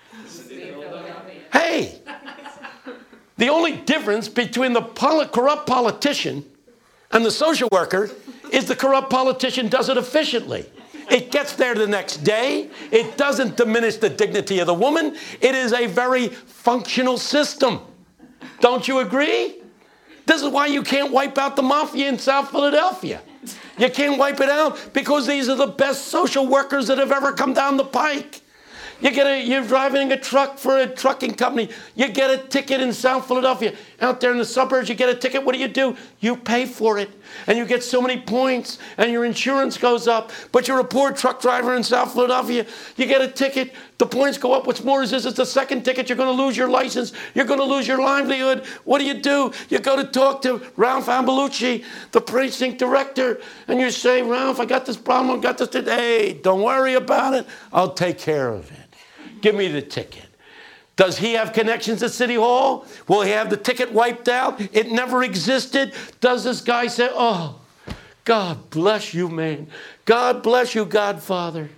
Hey, the only difference between the corrupt politician and the social worker is the corrupt politician does it efficiently. It gets there the next day. It doesn't diminish the dignity of the woman. It is a very functional system. Don't you agree? This is why you can't wipe out the mafia in South Philadelphia. You can't wipe it out because these are the best social workers that have ever come down the pike. You're driving a truck for a trucking company. You get a ticket in South Philadelphia. Out there in the suburbs, you get a ticket. What do? You pay for it. And you get so many points, and your insurance goes up. But you're a poor truck driver in South Philadelphia. You get a ticket. The points go up. What's more is this. It's the second ticket. You're going to lose your license. You're going to lose your livelihood. What do? You go to talk to Ralph Ambelucci, the precinct director, and you say, Ralph, I got this problem. I got this. Hey, don't worry about it. I'll take care of it. Give me the ticket. Does he have connections at City Hall? Will he have the ticket wiped out? It never existed. Does this guy say, oh, God bless you, man. God bless you, Godfather.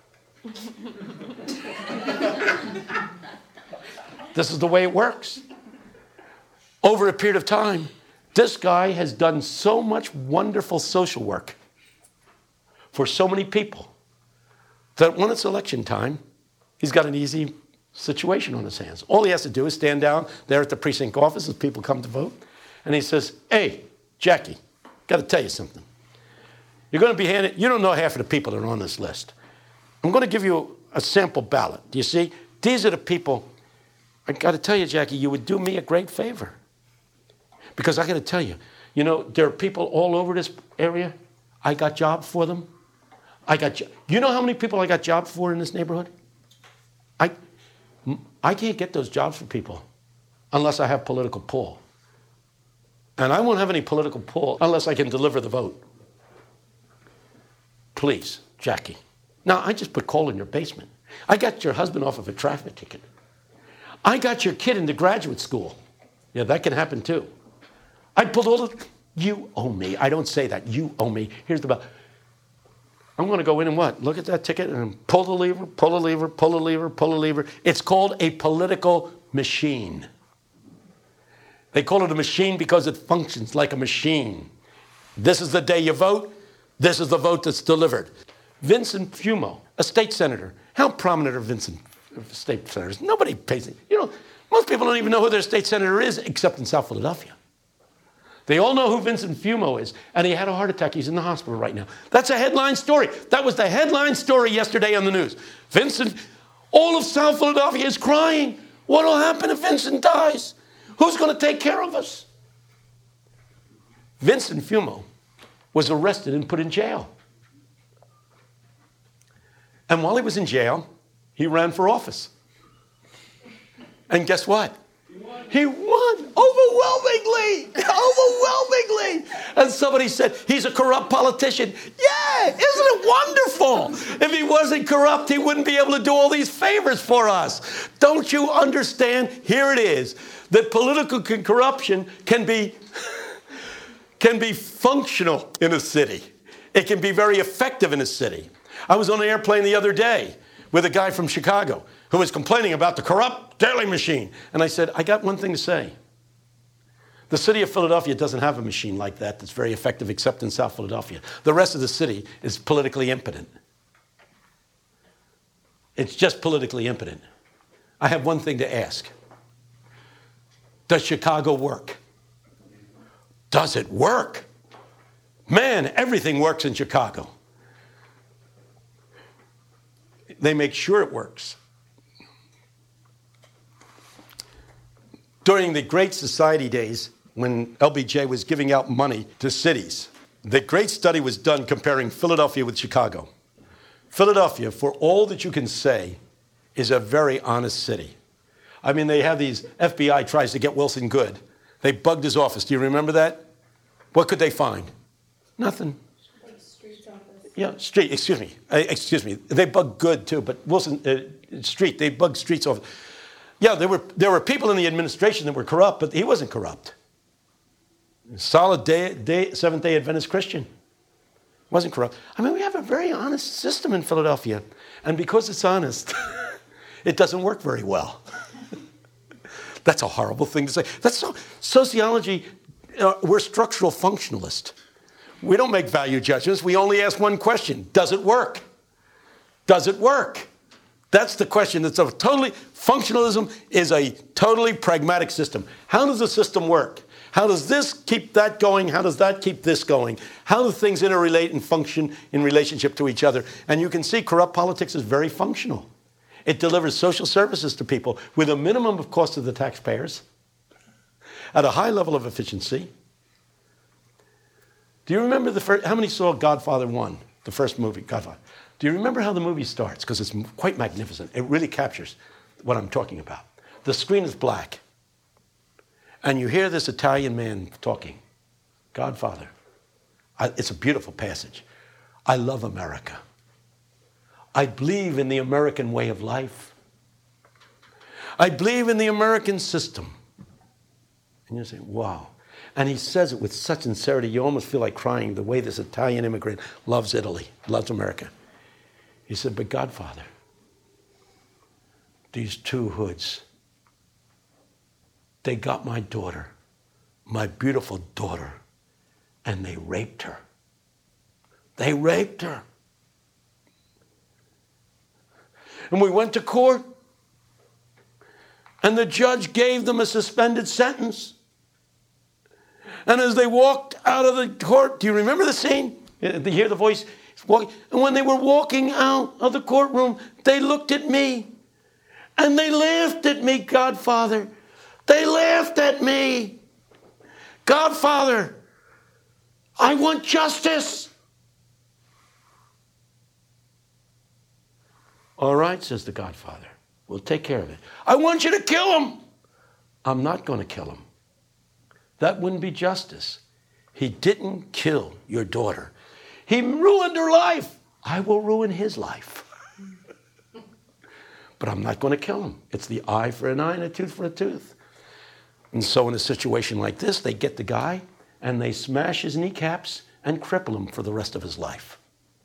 This is the way it works. Over a period of time, this guy has done so much wonderful social work for so many people that when it's election time, he's got an easy situation on his hands. All he has to do is stand down there at the precinct office as people come to vote. And he says, hey, Jackie, got to tell you something. You're going to be handed, you don't know half of the people that are on this list. I'm going to give you a sample ballot. Do you see? These are the people. I got to tell you, Jackie, you would do me a great favor. Because I got to tell you, there are people all over this area. I got jobs for them. You know how many people I got jobs for in this neighborhood? I can't get those jobs for people unless I have political pull. And I won't have any political pull unless I can deliver the vote. Please, Jackie. Now, I just put coal in your basement. I got your husband off of a traffic ticket. I got your kid into graduate school. Yeah, that can happen too. I pulled all the... You owe me. I don't say that. You owe me. Here's the... I'm going to go in and what? Look at that ticket and pull the lever, pull the lever, pull the lever, pull the lever. It's called a political machine. They call it a machine because it functions like a machine. This is the day you vote. This is the vote that's delivered. Vincent Fumo, a state senator. How prominent are Vincent state senators? Nobody pays it. Most people don't even know who their state senator is except in South Philadelphia. They all know who Vincent Fumo is, and he had a heart attack. He's in the hospital right now. That's a headline story. That was the headline story yesterday on the news. All of South Philadelphia is crying. What will happen if Vincent dies? Who's going to take care of us? Vincent Fumo was arrested and put in jail. And while he was in jail, he ran for office. And guess what? He won overwhelmingly. And somebody said, he's a corrupt politician. Yeah, isn't it wonderful? If he wasn't corrupt, he wouldn't be able to do all these favors for us. Don't you understand? Here it is. That political corruption can be functional in a city. It can be very effective in a city. I was on an airplane the other day with a guy from Chicago who was complaining about the corrupt daily machine. And I said, I got one thing to say. The city of Philadelphia doesn't have a machine like that that's very effective except in South Philadelphia. The rest of the city is politically impotent. It's just politically impotent. I have one thing to ask. Does Chicago work? Does it work? Man, everything works in Chicago. They make sure it works. During the Great Society days, when LBJ was giving out money to cities, the great study was done comparing Philadelphia with Chicago. Philadelphia, for all that you can say, is a very honest city. I mean, they have these, FBI tries to get Wilson Good. They bugged his office. Do you remember that? What could they find? Nothing. Yeah, excuse me. They bugged Good too, but Wilson, they bugged Street's office. Yeah, there were people in the administration that were corrupt, but he wasn't corrupt. Solid Seventh-day Adventist Christian. Wasn't corrupt. I mean, we have a very honest system in Philadelphia. And because it's honest, it doesn't work very well. That's a horrible thing to say. That's sociology, we're structural functionalists. We don't make value judgments. We only ask one question. Does it work? Does it work? That's the question. Functionalism is a totally pragmatic system. How does the system work? How does this keep that going? How does that keep this going? How do things interrelate and function in relationship to each other? And you can see corrupt politics is very functional. It delivers social services to people with a minimum of cost to the taxpayers at a high level of efficiency. Do you remember how many saw Godfather 1, the first movie, Godfather? Do you remember how the movie starts? Because it's quite magnificent. It really captures what I'm talking about. The screen is black. And you hear this Italian man talking. Godfather. It's a beautiful passage. I love America. I believe in the American way of life. I believe in the American system. And you say, wow. And he says it with such sincerity, you almost feel like crying the way this Italian immigrant loves Italy, loves America. He said, but Godfather, these two hoods, they got my daughter, my beautiful daughter, and they raped her. They raped her. And we went to court, and the judge gave them a suspended sentence. And as they walked out of the court, do you remember the scene? You hear the voice? And when they were walking out of the courtroom, they looked at me. And they laughed at me, Godfather. They laughed at me. Godfather, I want justice. All right, says the Godfather. We'll take care of it. I want you to kill him. I'm not going to kill him. That wouldn't be justice. He didn't kill your daughter. He ruined her life. I will ruin his life. But I'm not going to kill him. It's the eye for an eye and a tooth for a tooth. And so in a situation like this, they get the guy and they smash his kneecaps and cripple him for the rest of his life.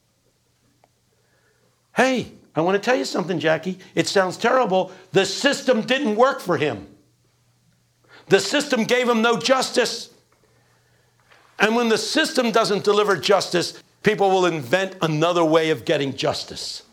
Hey, I want to tell you something, Jackie. It sounds terrible. The system didn't work for him. The system gave him no justice. And when the system doesn't deliver justice, people will invent another way of getting justice.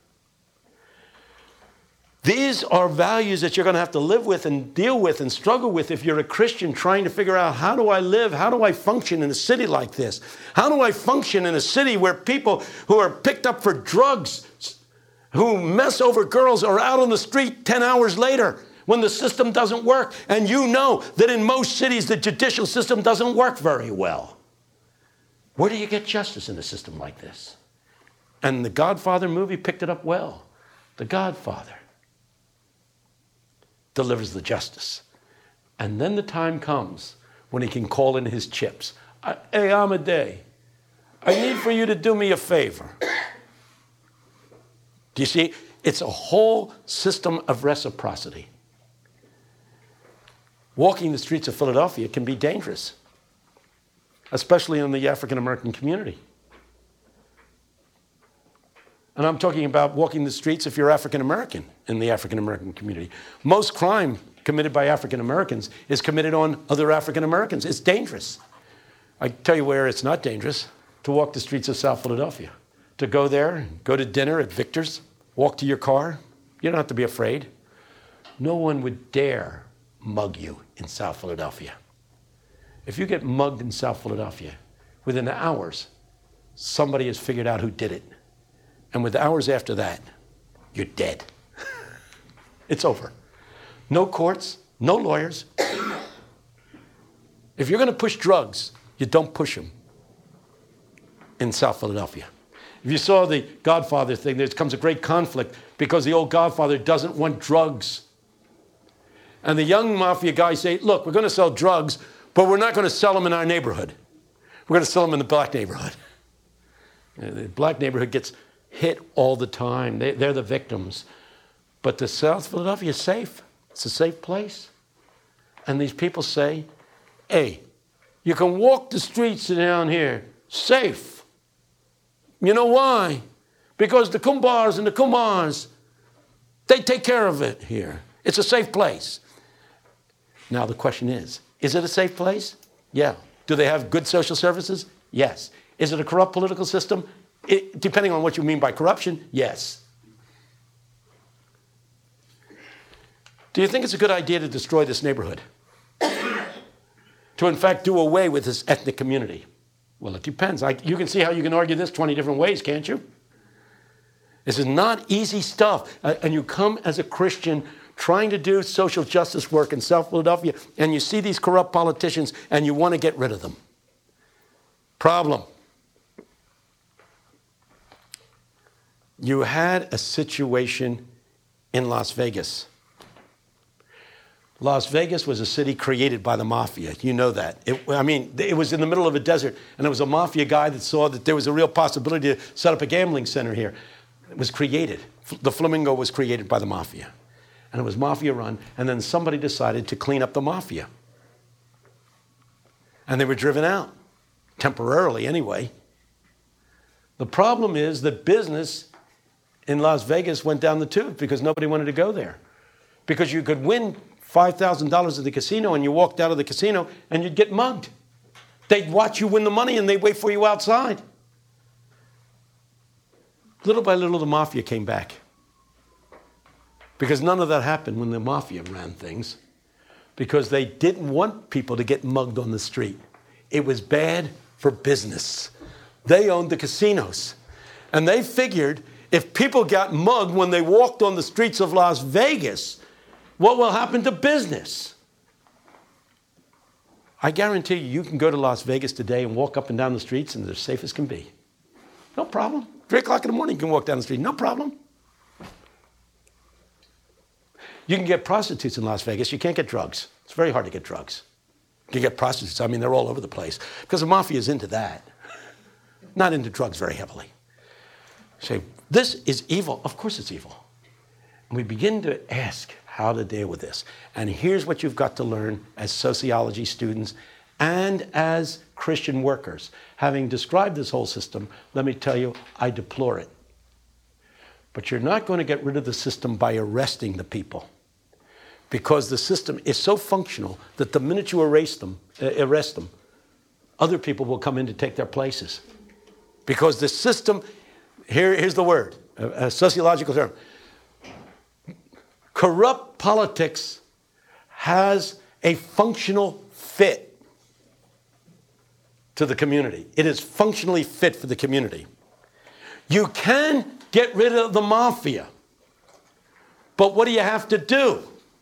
These are values that you're going to have to live with and deal with and struggle with if you're a Christian trying to figure out, how do I live? How do I function in a city like this? How do I function in a city where people who are picked up for drugs, who mess over girls, are out on the street 10 hours later when the system doesn't work? And you know that in most cities, the judicial system doesn't work very well. Where do you get justice in a system like this? And the Godfather movie picked it up well. The Godfather delivers the justice. And then the time comes when he can call in his chips. Hey, Amadei, I need for you to do me a favor. Do you see? It's a whole system of reciprocity. Walking the streets of Philadelphia can be dangerous, especially in the African American community. And I'm talking about walking the streets if you're African American in the African American community. Most crime committed by African Americans is committed on other African Americans. It's dangerous. I tell you where it's not dangerous: to walk the streets of South Philadelphia. To go there, go to dinner at Victor's, walk to your car. You don't have to be afraid. No one would dare mug you in South Philadelphia. If you get mugged in South Philadelphia, within hours, somebody has figured out who did it. And with hours after that, you're dead. It's over. No courts, no lawyers. If you're going to push drugs, you don't push them in South Philadelphia. If you saw the Godfather thing, there comes a great conflict because the old Godfather doesn't want drugs. And the young mafia guys say, look, we're going to sell drugs, but we're not going to sell them in our neighborhood. We're going to sell them in the black neighborhood. The black neighborhood gets hit all the time. They're the victims. But the South Philadelphia is safe. It's a safe place. And these people say, hey, you can walk the streets down here safe. You know why? Because the Kumbars and the Kumars, they take care of it here. It's a safe place. Now the question is it a safe place? Yeah. Do they have good social services? Yes. Is it a corrupt political system? Depending on what you mean by corruption, yes. Do you think it's a good idea to destroy this neighborhood? To, in fact, do away with this ethnic community? Well, it depends. You can see how you can argue this 20 different ways, can't you? This is not easy stuff. And you come as a Christian trying to do social justice work in South Philadelphia, and you see these corrupt politicians, and you want to get rid of them. Problem. You had a situation in Las Vegas. Las Vegas was a city created by the mafia. You know that. It was in the middle of a desert, and there was a mafia guy that saw that there was a real possibility to set up a gambling center here. It was created. The Flamingo was created by the mafia. And it was mafia run, and then somebody decided to clean up the mafia. And they were driven out, temporarily anyway. The problem is that business in Las Vegas went down the tube because nobody wanted to go there. Because you could win $5,000 at the casino and you walked out of the casino and you'd get mugged. They'd watch you win the money and they'd wait for you outside. Little by little, the mafia came back. Because none of that happened when the mafia ran things. Because they didn't want people to get mugged on the street. It was bad for business. They owned the casinos. And they figured if people got mugged when they walked on the streets of Las Vegas, what will happen to business? I guarantee you can go to Las Vegas today and walk up and down the streets and they're safe as can be. No problem. 3 o'clock in the morning you can walk down the street. No problem. You can get prostitutes in Las Vegas. You can't get drugs. It's very hard to get drugs. You can get prostitutes. I mean, they're all over the place because the mafia is into that. Not into drugs very heavily. Say, this is evil. Of course it's evil. And we begin to ask how to deal with this. And here's what you've got to learn as sociology students and as Christian workers. Having described this whole system, let me tell you, I deplore it. But you're not going to get rid of the system by arresting the people. Because the system is so functional that the minute you arrest them, other people will come in to take their places. Because the system, here's the word, a sociological term. Corrupt politics has a functional fit to the community. It is functionally fit for the community. You can get rid of the mafia, but what do you have to do?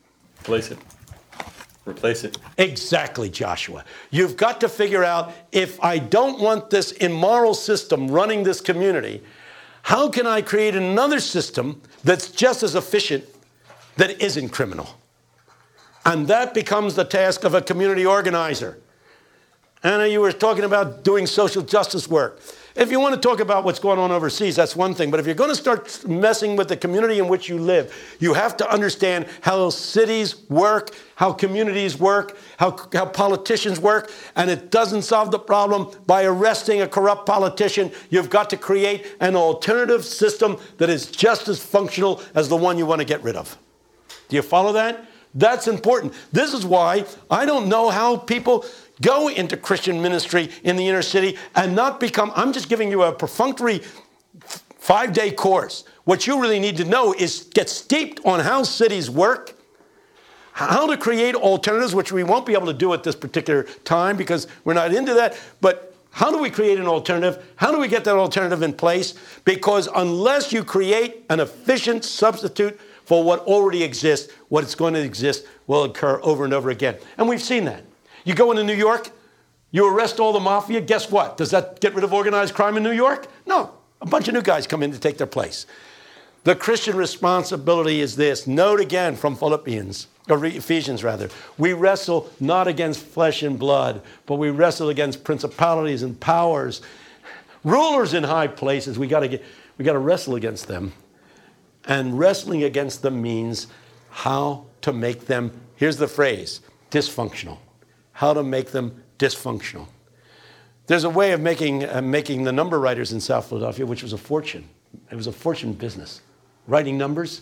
Replace it. Exactly, Joshua. You've got to figure out, if I don't want this immoral system running this community, how can I create another system that's just as efficient that isn't criminal? And that becomes the task of a community organizer. Anna, you were talking about doing social justice work. If you want to talk about what's going on overseas, that's one thing. But if you're going to start messing with the community in which you live, you have to understand how cities work, how communities work, how politicians work. And it doesn't solve the problem by arresting a corrupt politician. You've got to create an alternative system that is just as functional as the one you want to get rid of. Do you follow that? That's important. This is why I don't know how people go into Christian ministry in the inner city and not become, I'm just giving you a perfunctory 5-day course. What you really need to know is get steeped on how cities work, how to create alternatives, which we won't be able to do at this particular time because we're not into that, but how do we create an alternative? How do we get that alternative in place? Because unless you create an efficient substitute for what already exists, what's going to exist will occur over and over again. And we've seen that. You go into New York, you arrest all the mafia, guess what? Does that get rid of organized crime in New York? No. A bunch of new guys come in to take their place. The Christian responsibility is this. Note again from Ephesians. We wrestle not against flesh and blood, but we wrestle against principalities and powers, rulers in high places. We got to wrestle against them. And wrestling against them means how to make them, here's the phrase, dysfunctional. How to make them dysfunctional. There's a way of making the number writers in South Philadelphia, which was a fortune. It was a fortune business. Writing numbers.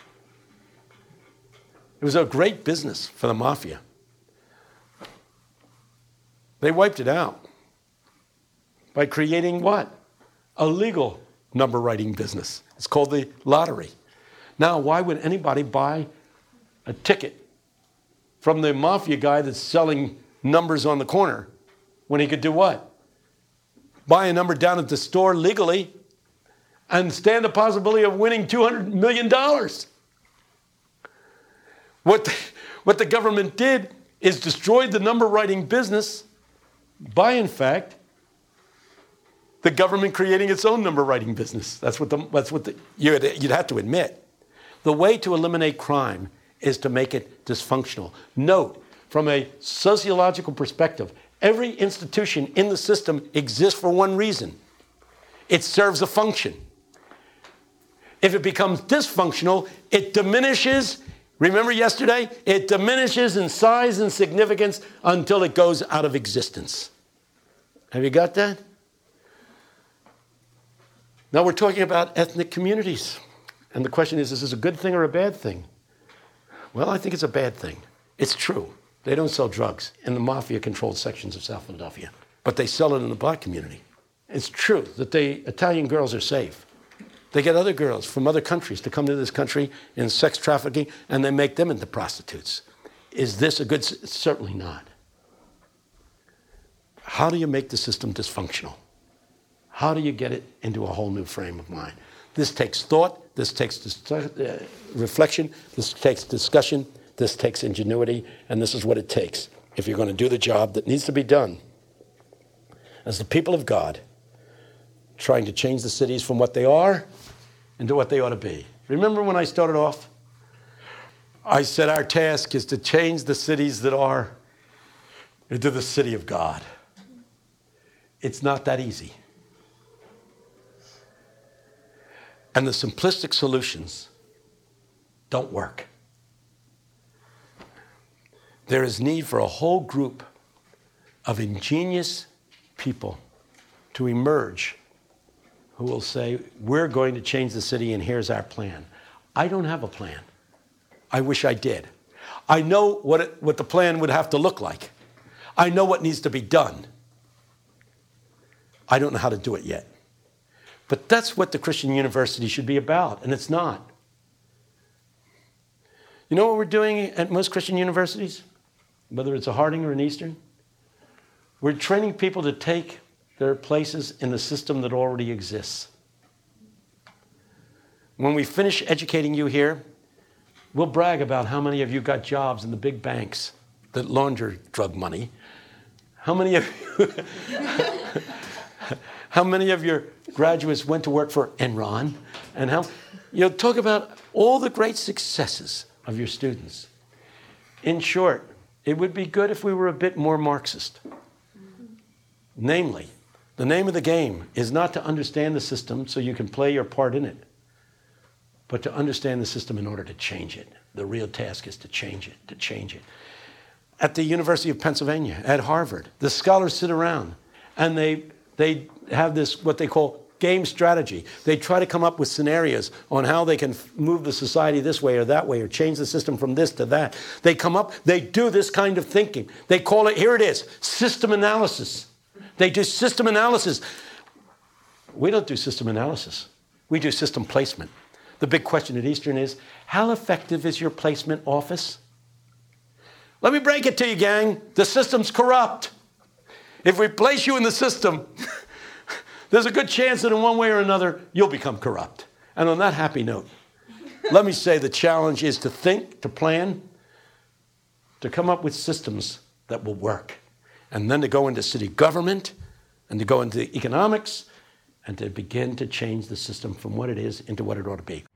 It was a great business for the mafia. They wiped it out by creating what? A legal number writing business. It's called the lottery. Now, why would anybody buy a ticket from the mafia guy that's selling numbers on the corner when he could do what? Buy a number down at the store legally and stand the possibility of winning $200 million. What the government did is destroyed the number writing business by, in fact, the government creating its own number writing business. You'd have to admit. The way to eliminate crime is to make it dysfunctional. Note, from a sociological perspective, every institution in the system exists for one reason. It serves a function. If it becomes dysfunctional, it diminishes. Remember yesterday? It diminishes in size and significance until it goes out of existence. Have you got that? Now we're talking about ethnic communities. And the question is this a good thing or a bad thing? Well, I think it's a bad thing. It's true. They don't sell drugs in the mafia-controlled sections of South Philadelphia, but they sell it in the black community. It's true that the Italian girls are safe. They get other girls from other countries to come to this country in sex trafficking, and they make them into prostitutes. Is this a good? Certainly not. How do you make the system dysfunctional? How do you get it into a whole new frame of mind? This takes thought, this takes reflection, this takes discussion, this takes ingenuity, and this is what it takes if you're going to do the job that needs to be done as the people of God, trying to change the cities from what they are into what they ought to be. Remember when I started off? I said our task is to change the cities that are into the city of God. It's not that easy. And the simplistic solutions don't work. There is need for a whole group of ingenious people to emerge who will say, we're going to change the city and here's our plan. I don't have a plan. I wish I did. I know what the plan would have to look like. I know what needs to be done. I don't know how to do it yet. But that's what the Christian university should be about, and it's not. You know what we're doing at most Christian universities, whether it's a Harding or an Eastern? We're training people to take their places in the system that already exists. When we finish educating you here, we'll brag about how many of you got jobs in the big banks that launder drug money. How many of your graduates went to work for Enron? And talk about all the great successes of your students. In short, it would be good if we were a bit more Marxist. Namely, the name of the game is not to understand the system so you can play your part in it, but to understand the system in order to change it. The real task is to change it. At the University of Pennsylvania, at Harvard, the scholars sit around and they have this, what they call game strategy. They try to come up with scenarios on how they can move the society this way or that way or change the system from this to that. They do this kind of thinking. They call it, here it is, system analysis. They do system analysis. We don't do system analysis. We do system placement. The big question at Eastern is, how effective is your placement office? Let me break it to you, gang. The system's corrupt. If we place you in the system, there's a good chance that in one way or another, you'll become corrupt. And on that happy note, let me say the challenge is to think, to plan, to come up with systems that will work. And then to go into city government and to go into economics and to begin to change the system from what it is into what it ought to be.